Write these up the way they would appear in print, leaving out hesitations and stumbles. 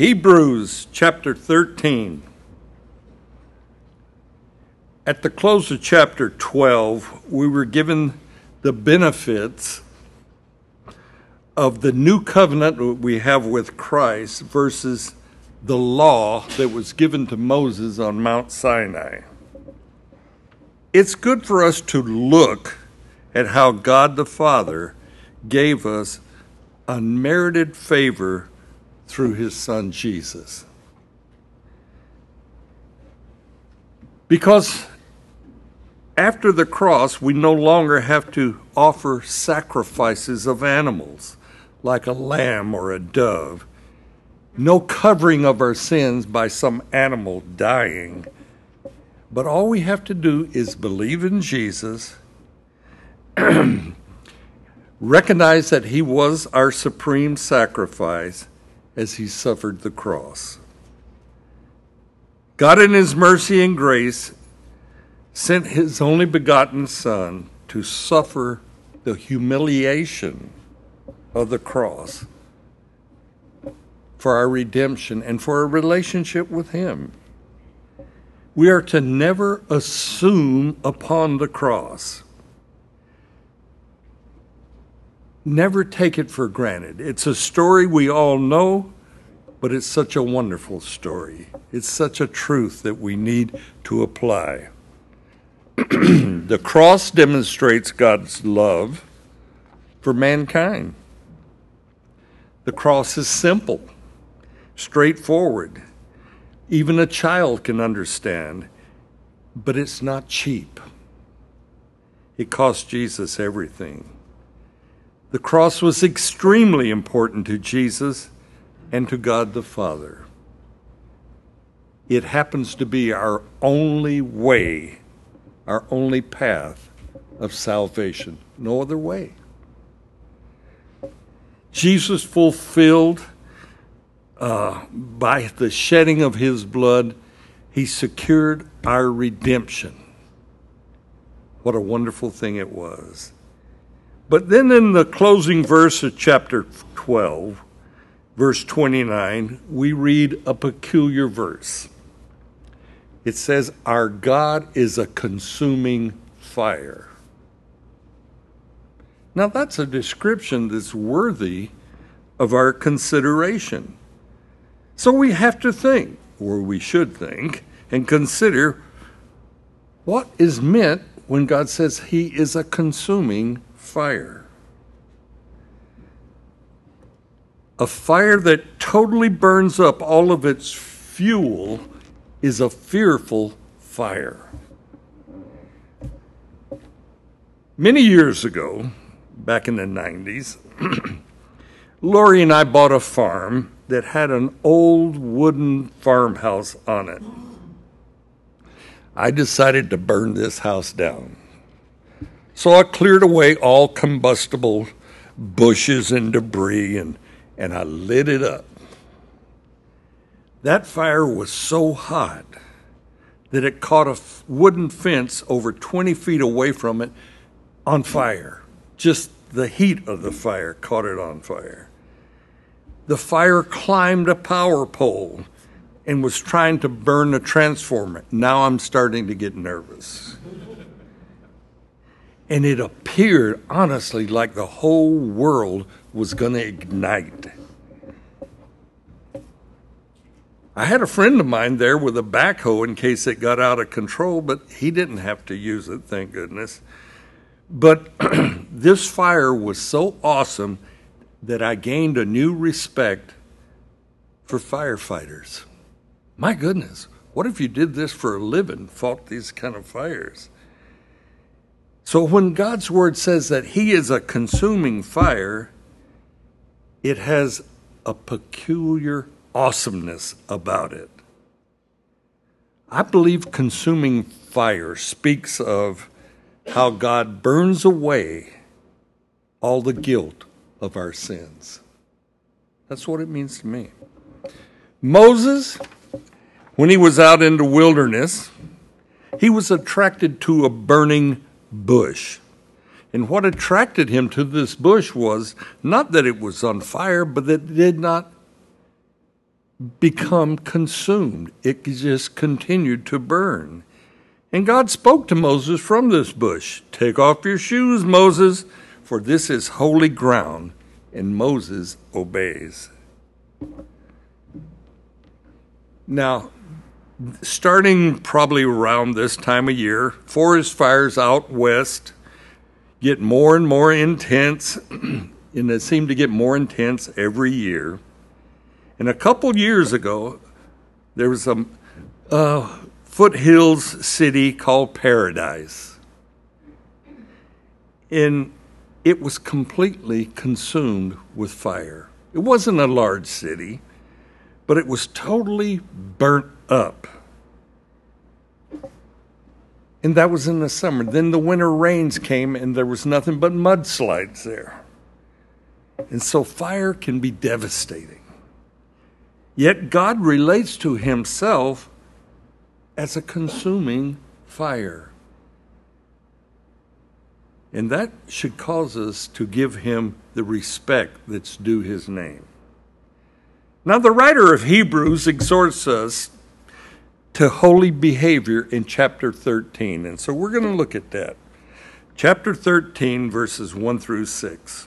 Hebrews chapter 13. At the close of chapter 12, we were given the benefits of the new covenant that we have with Christ versus the law that was given to Moses on Mount Sinai. It's good for us to look at how God the Father gave us unmerited favor through his Son Jesus. Because after the cross, we no longer have to offer sacrifices of animals, like a lamb or a dove. No covering of our sins by some animal dying. But all we have to do is believe in Jesus, recognize that he was our supreme sacrifice as he suffered the cross. God in his mercy and grace sent his only begotten Son to suffer the humiliation of the cross for our redemption and for a relationship with him. We are to never assume upon the cross. Never take it for granted. It's a story we all know, but it's such a wonderful story. It's such a truth that we need to apply. The cross demonstrates God's love for mankind. The cross is simple, straightforward. Even a child can understand, but it's not cheap. It cost Jesus everything. The cross was extremely important to Jesus and to God the Father. It happens to be our only way, our only path of salvation. No other way. Jesus fulfilled, by the shedding of his blood, he secured our redemption. What a wonderful thing it was. But then in the closing verse of chapter 12, verse 29, we read a peculiar verse. It says, "Our God is a consuming fire." Now that's a description that's worthy of our consideration. So we have to think, or we should think, and consider what is meant when God says he is a consuming fire. A fire that totally burns up all of its fuel is a fearful fire. Many years ago, back in the 90s, Lori and I bought a farm that had an old wooden farmhouse on it. I decided to burn this house down. So I cleared away all combustible bushes and debris, and I lit it up. That fire was so hot that it caught a wooden fence over 20 feet away from it on fire. Just the heat of the fire caught it on fire. The fire climbed a power pole and was trying to burn a transformer. Now I'm starting to get nervous. And it appeared, honestly, like the whole world was going to ignite. I had a friend of mine there with a backhoe in case it got out of control, but he didn't have to use it, thank goodness. But this fire was so awesome that I gained a new respect for firefighters. My goodness, what if you did this for a living, fought these kind of fires? So when God's word says that he is a consuming fire, it has a peculiar awesomeness about it. I believe consuming fire speaks of how God burns away all the guilt of our sins. That's what it means to me. Moses, when he was out in the wilderness, he was attracted to a burning bush. And what attracted him to this bush was not that it was on fire, but that it did not become consumed. It just continued to burn. And God spoke to Moses from this bush. Take off your shoes, Moses, for this is holy ground. And Moses obeys. Now, starting probably around this time of year, forest fires out west get more and more intense, and they seem to get more intense every year. And a couple years ago, there was a foothills city called Paradise. And it was completely consumed with fire. It wasn't a large city, but it was totally burnt up. And that was in the summer. Then the winter rains came and there was nothing but mudslides there. And so fire can be devastating. Yet God relates to himself as a consuming fire. And that should cause us to give him the respect that's due his name. Now, the writer of Hebrews exhorts us to holy behavior in chapter 13. And so we're going to look at that. Chapter 13, verses 1 through 6.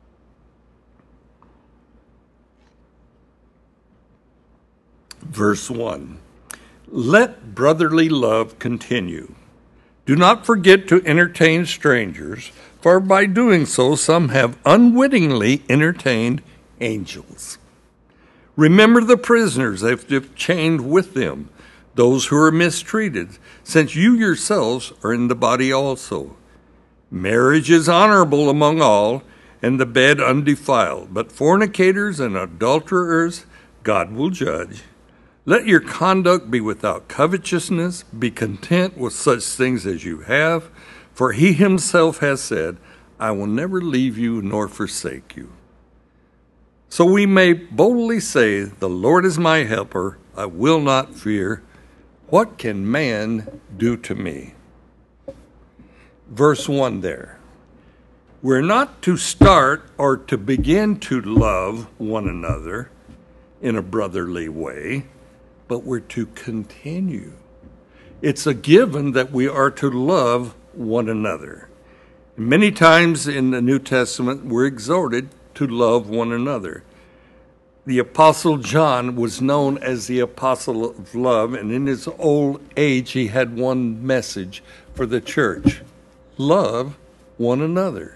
Verse 1. Let brotherly love continue. Do not forget to entertain strangers, for by doing so some have unwittingly entertained angels. Remember the prisoners that have chained with them, those who are mistreated, since you yourselves are in the body also. Marriage is honorable among all, and the bed undefiled, but fornicators and adulterers God will judge. Let your conduct be without covetousness. Be content with such things as you have, for he himself has said, I will never leave you nor forsake you. So we may boldly say, the Lord is my helper, I will not fear. What can man do to me? Verse 1 there. We're not to start or to begin to love one another in a brotherly way, but we're to continue. It's a given that we are to love one another. Many times in the New Testament, we're exhorted to love one another. The Apostle John was known as the Apostle of Love, and in his old age, he had one message for the church: love one another.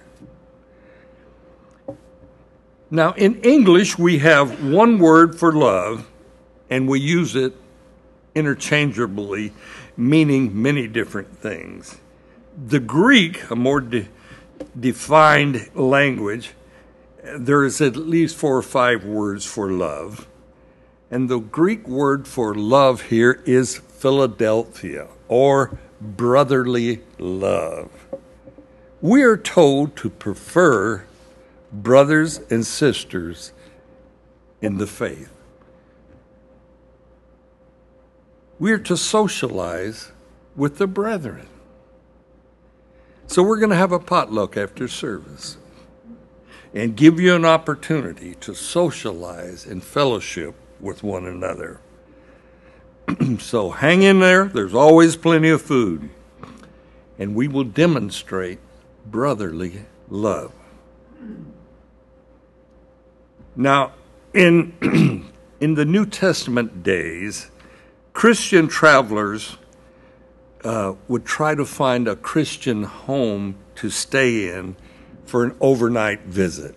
Now, in English, we have one word for love, and we use it interchangeably, meaning many different things. The Greek, a more defined language, there is at least 4 or 5 words for love. And the Greek word for love here is Philadelphia, or brotherly love. We are told to prefer brothers and sisters in the faith. We are to socialize with the brethren. So we're going to have a potluck after service and give you an opportunity to socialize and fellowship with one another. So hang in there. There's always plenty of food. And we will demonstrate brotherly love. Now, in the New Testament days, Christian travelers would try to find a Christian home to stay in for an overnight visit.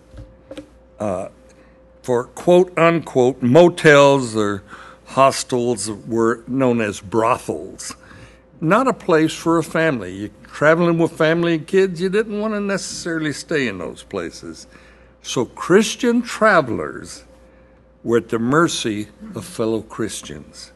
For quote-unquote motels or hostels were known as brothels. Not a place for a family. You're traveling with family and kids, you didn't want to necessarily stay in those places. So Christian travelers were at the mercy of fellow Christians.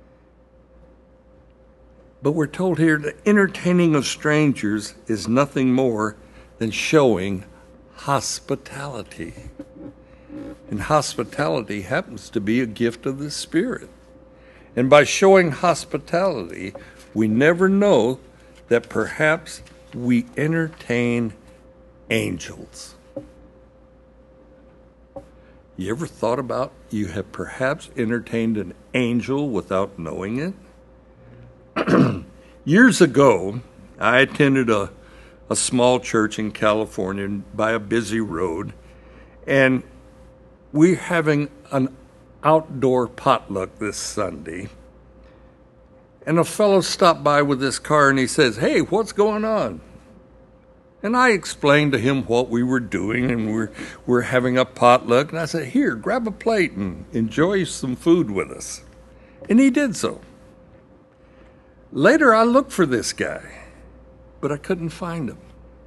But we're told here that entertaining of strangers is nothing more than showing hospitality. And hospitality happens to be a gift of the Spirit. And by showing hospitality, we never know that perhaps we entertain angels. You ever thought about you have perhaps entertained an angel without knowing it? Years ago, I attended a small church in California by a busy road, and we're having an outdoor potluck this Sunday. And a fellow stopped by with his car and he says, "Hey, what's going on?" And I explained to him what we were doing, and we're having a potluck. And I said, "Here, grab a plate and enjoy some food with us." And he did so. Later, I looked for this guy, but I couldn't find him.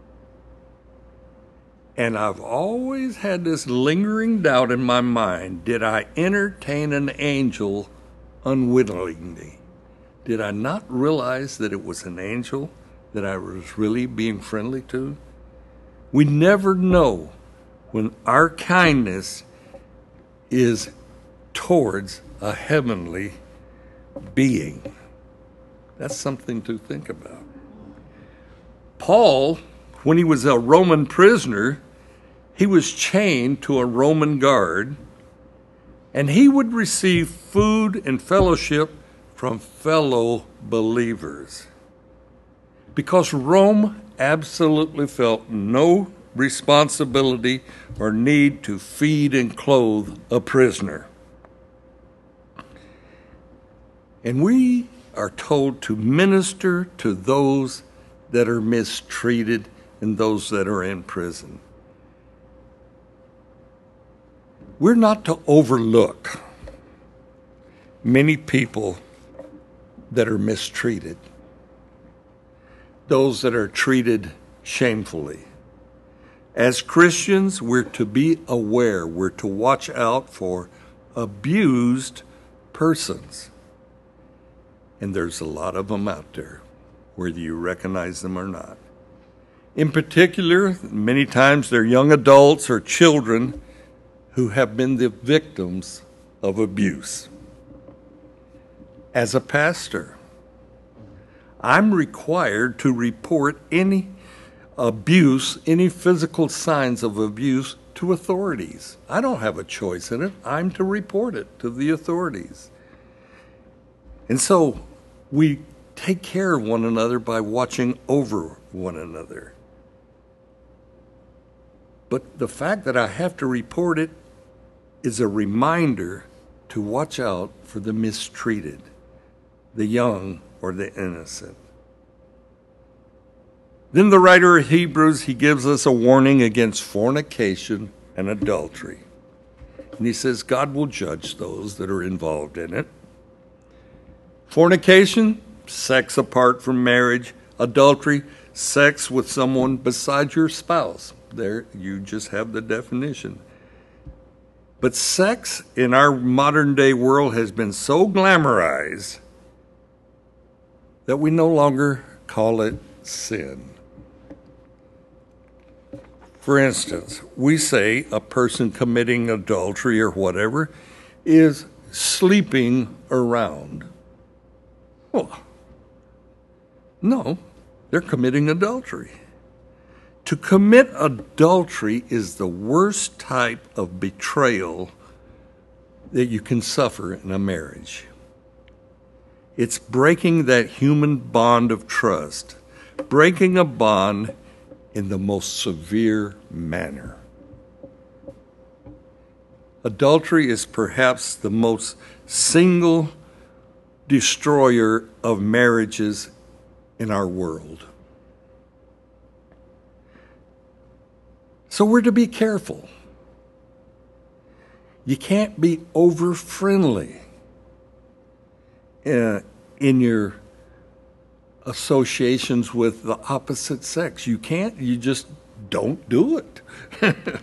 And I've always had this lingering doubt in my mind. Did I entertain an angel unwittingly? Did I not realize that it was an angel that I was really being friendly to? We never know when our kindness is towards a heavenly being. That's something to think about. Paul, when he was a Roman prisoner, he was chained to a Roman guard, and he would receive food and fellowship from fellow believers, because Rome absolutely felt no responsibility or need to feed and clothe a prisoner. And we are told to minister to those that are mistreated and those that are in prison. We're not to overlook many people that are mistreated, those that are treated shamefully. As Christians, we're to be aware, we're to watch out for abused persons. And there's a lot of them out there, whether you recognize them or not. In particular, many times they're young adults or children who have been the victims of abuse. As a pastor, I'm required to report any abuse, any physical signs of abuse to authorities. I don't have a choice in it. I'm to report it to the authorities. And so we take care of one another by watching over one another. But the fact that I have to report it is a reminder to watch out for the mistreated, the young or the innocent. Then the writer of Hebrews, he gives us a warning against fornication and adultery. And he says God will judge those that are involved in it. Fornication, sex apart from marriage. Adultery, sex with someone besides your spouse. There, you just have the definition. But sex in our modern day world has been so glamorized that we no longer call it sin. For instance, we say a person committing adultery or whatever is sleeping around. Well, no, they're committing adultery. To commit adultery is the worst type of betrayal that you can suffer in a marriage. It's breaking that human bond of trust, breaking a bond in the most severe manner. Adultery is perhaps the most single destroyer of marriages in our world. So we're to be careful. You can't be over friendly in your associations with the opposite sex. You can't, you just don't do it.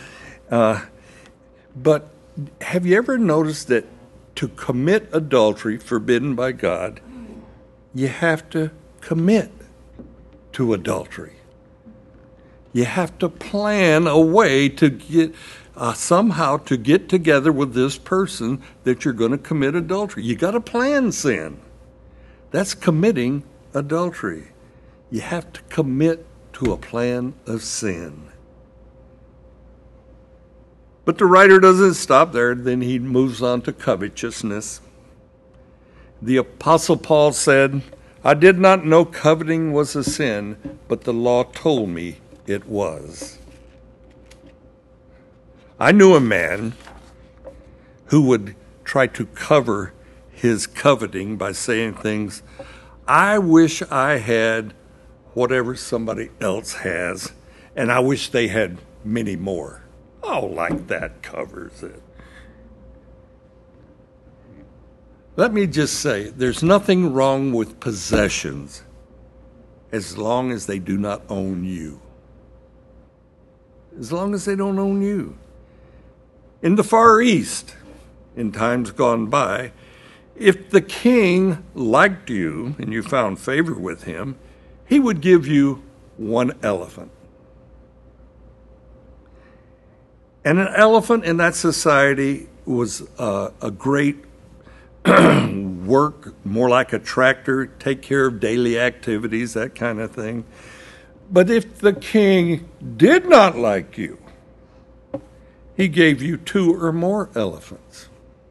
But have you ever noticed that to commit adultery forbidden by God, you have to commit to adultery? You have to plan a way to get somehow to get together with this person that you're going to commit adultery. You got to plan sin. That's committing adultery. You have to commit to a plan of sin. But the writer doesn't stop there. Then he moves on to covetousness. The Apostle Paul said, I did not know coveting was a sin, but the law told me it was. I knew a man who would try to cover his coveting by saying things, I wish I had whatever somebody else has, and I wish they had many more. Oh, like that covers it. Let me just say, there's nothing wrong with possessions as long as they do not own you. As long as they don't own you. In the Far East, in times gone by, if the king liked you and you found favor with him, he would give you one elephant. And an elephant in that society was a great work, more like a tractor, take care of daily activities, that kind of thing. But if the king did not like you, he gave you 2 or more elephants.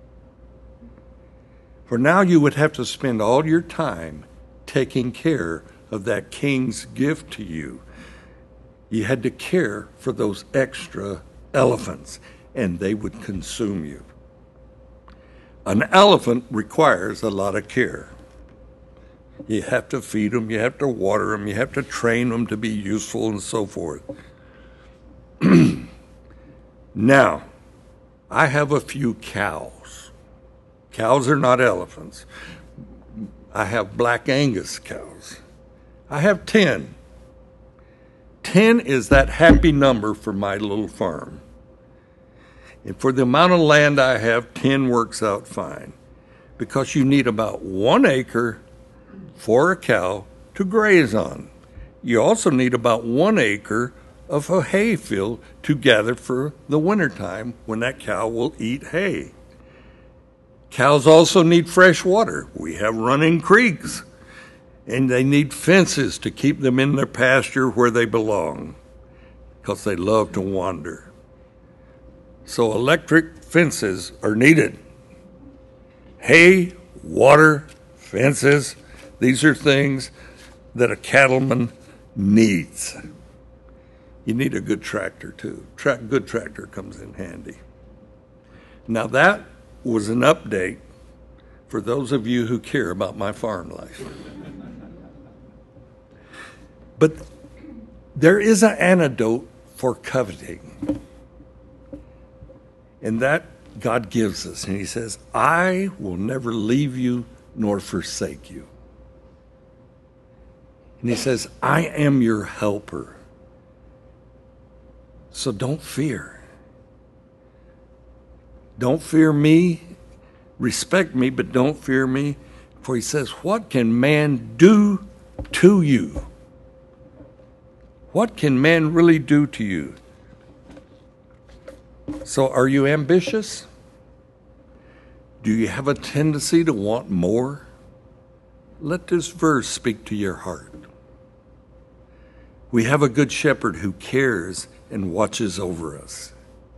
For now you would have to spend all your time taking care of that king's gift to you. You had to care for those extra elephants, and they would consume you. An elephant requires a lot of care. You have to feed them, you have to water them, you have to train them to be useful and so forth. Now, I have a few cows. Cows are not elephants. I have Black Angus cows. I have 10. 10 is that happy number for my little farm. And for the amount of land I have, 10 works out fine. Because you need about 1 acre for a cow to graze on. You also need about 1 acre of a hay field to gather for the wintertime when that cow will eat hay. Cows also need fresh water. We have running creeks. And they need fences to keep them in their pasture where they belong. Because they love to wander. So electric fences are needed. Hay, water, fences, these are things that a cattleman needs. You need a good tractor too. Good tractor comes in handy. Now that was an update for those of you who care about my farm life. But there is an antidote for coveting. And that God gives us. And he says, I will never leave you nor forsake you. And he says, I am your helper. So don't fear. Don't fear me. Respect me, but don't fear me. For he says, what can man do to you? What can man really do to you? So are you ambitious? Do you have a tendency to want more? Let this verse speak to your heart. We have a good shepherd who cares and watches over us.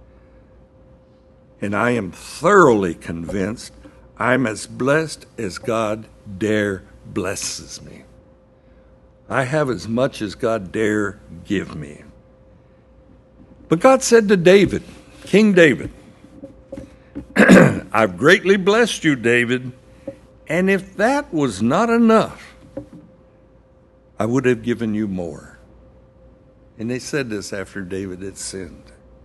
And I am thoroughly convinced I'm as blessed as God dare blesses me. I have as much as God dare give me. But God said to David, King David, I've greatly blessed you, David, and if that was not enough, I would have given you more. And they said this after David had sinned.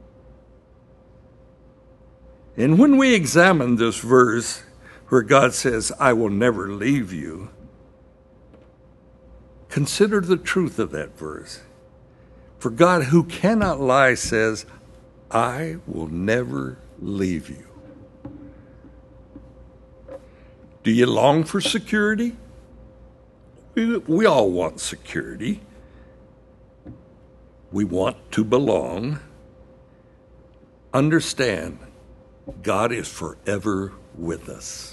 And when we examine this verse where God says, I will never leave you, consider the truth of that verse. For God, who cannot lie, says, I will never leave you. Do you long for security? We all want security. We want to belong. Understand, God is forever with us.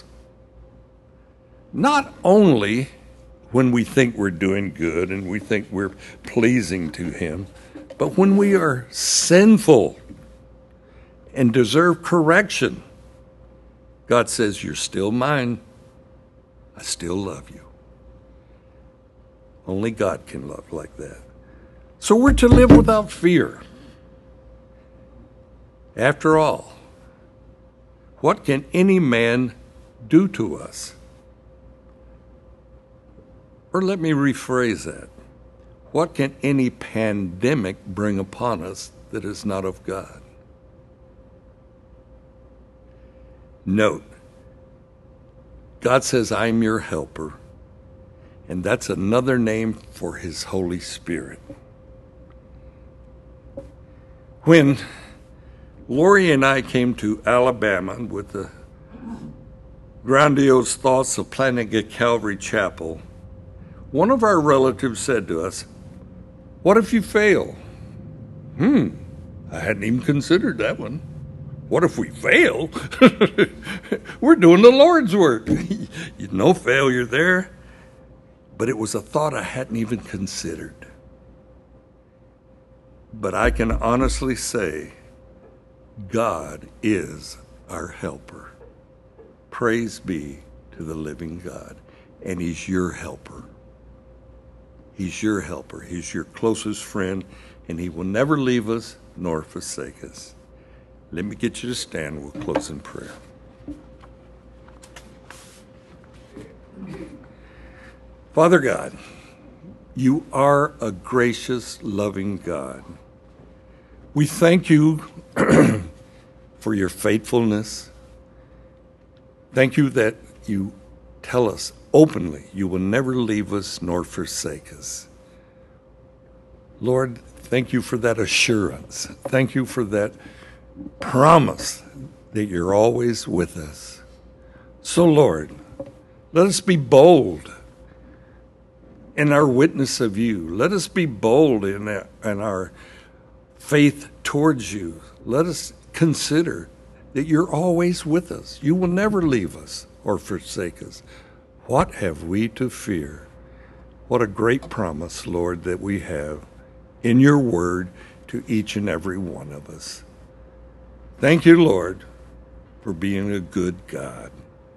Not only when we think we're doing good and we think we're pleasing to Him, but when we are sinful and deserve correction, God says, you're still mine. I still love you. Only God can love like that. So we're to live without fear. After all, what can any man do to us? Or let me rephrase that. What can any pandemic bring upon us that is not of God? Note, God says, I'm your helper, and that's another name for his Holy Spirit. When Lori and I came to Alabama with the grandiose thoughts of planning a Calvary Chapel, one of our relatives said to us, what if you fail? I hadn't even considered that one. What if we fail? We're doing the Lord's work. No failure there. But it was a thought I hadn't even considered. But I can honestly say, God is our helper. Praise be to the living God. And he's your helper. He's your helper. He's your closest friend, and he will never leave us nor forsake us. Let me get you to stand. We'll close in prayer. Father God, you are a gracious, loving God. We thank you for your faithfulness. Thank you that you tell us openly you will never leave us nor forsake us. Lord, thank you for that assurance. Thank you for that promise that you're always with us. So, Lord, let us be bold in our witness of you. Let us be bold in our faith towards you. Let us consider that you're always with us. You will never leave us or forsake us. What have we to fear? What a great promise, Lord, that we have in your word to each and every one of us. Thank you, Lord, for being a good God.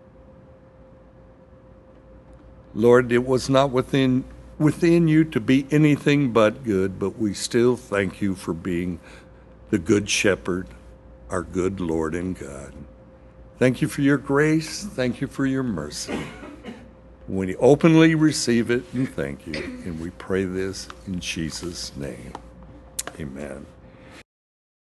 Lord, it was not within you to be anything but good, but we still thank you for being the good shepherd, our good Lord and God. Thank you for your grace. Thank you for your mercy. We openly receive it and thank you. And we pray this in Jesus' name. Amen.